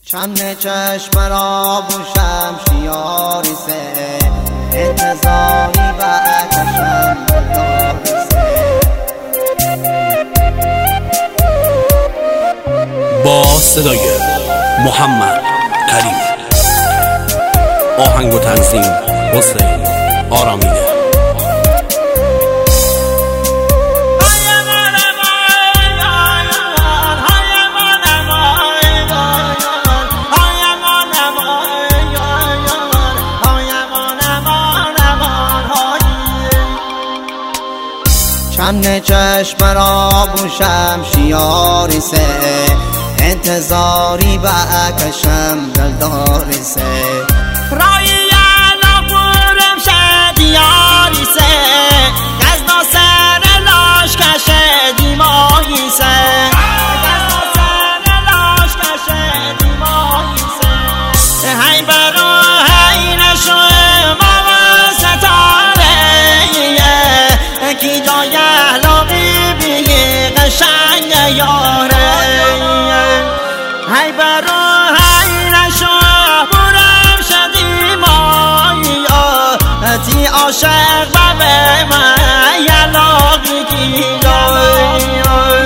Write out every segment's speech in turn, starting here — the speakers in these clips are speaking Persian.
چند چشم را بوشم شیاری سه انتظاری و اتشم داری سه با صدای محمد کریم، آهنگ و تنظیم حسین آرامیده. چند چشم را بوشم شیاری سه انتظاری و اکشم دلداری سه رایی علا بورم شدیاری سه گزنا سر لاش کشه دیمایی سه گزنا سر لاش کشه دیمایی سه هی برو هی نشو ماما ستاره کی جای احلاقی بیه قشنگ یاره هی برو هی نشو برم شدی مایی تی عاشق و به من یلاقی کی جای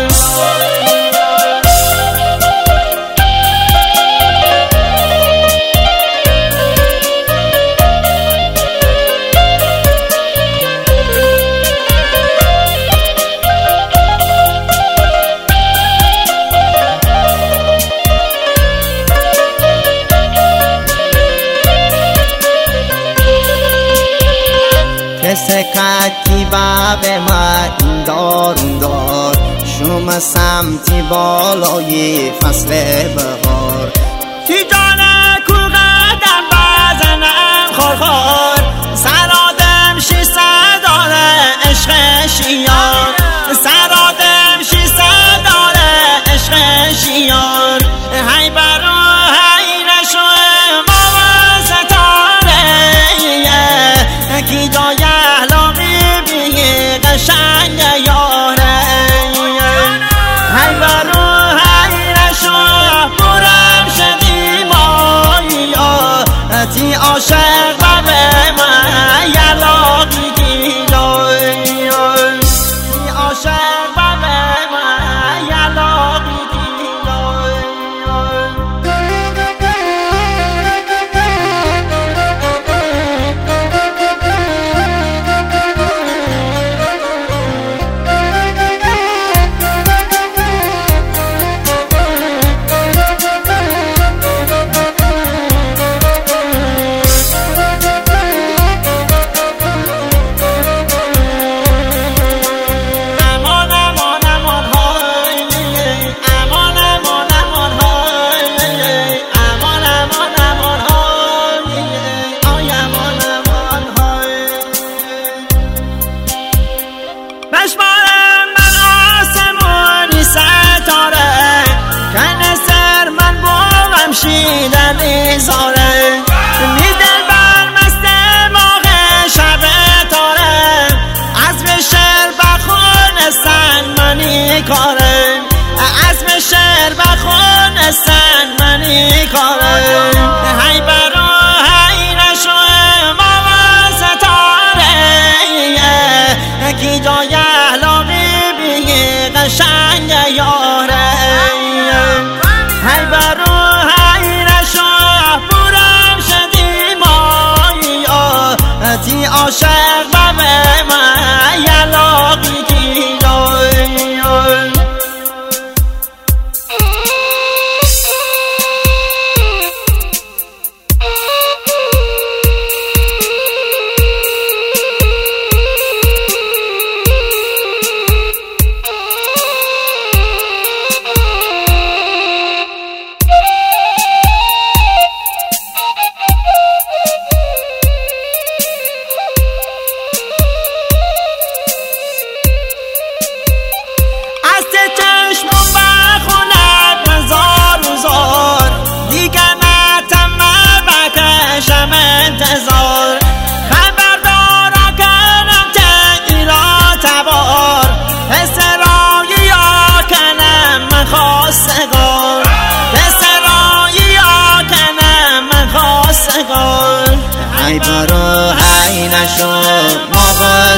سکتی باب ما این دار اون دار شما سمتی بالای فصل بهار کی جانه کو قدم بزنم خورخور سرادم شی صداره عشق شیار سرادم شی صداره عشق شیار هی برو هی نشو ماما ستاره کی جای قشنگ یاره هی برو هی نشو برم شدی مایی تی عاشق و به من یلاقی کی جای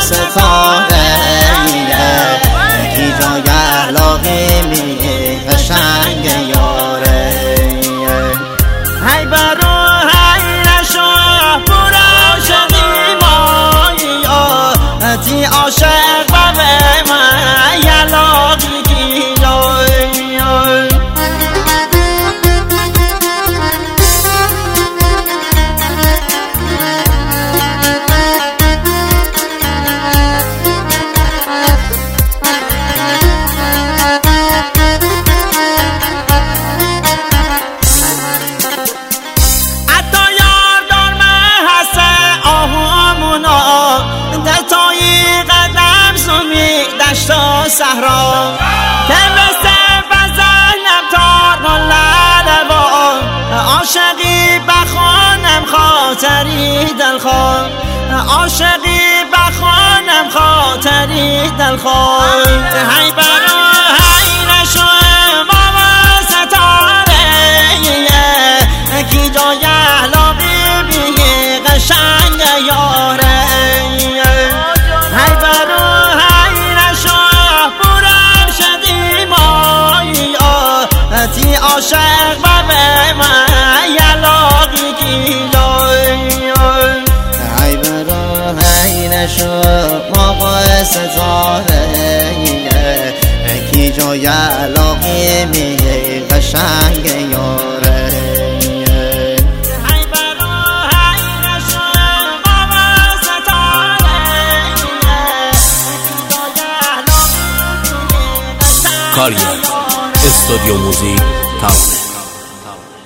ستاره کی جای علاقه می قشنگ یاره هی برو هی نشو برو شدی مایا تی عاشق و به من یلاقی گیلای صحرا که مثل بزنم تار و لالبان عاشقی بخوانم خاطری دلخواه عاشقی بخوانم خاطری دلخواه هی برو هی نشو بابا ستاره کی جای علاقی بیه قشنگ یاره هی برو تی عاشق و به من یلاقی گیلای هی برو هی نشو موقع ستاره کی جای علاقه می قشنگ یاره کاریا استودیو موزیک ترانه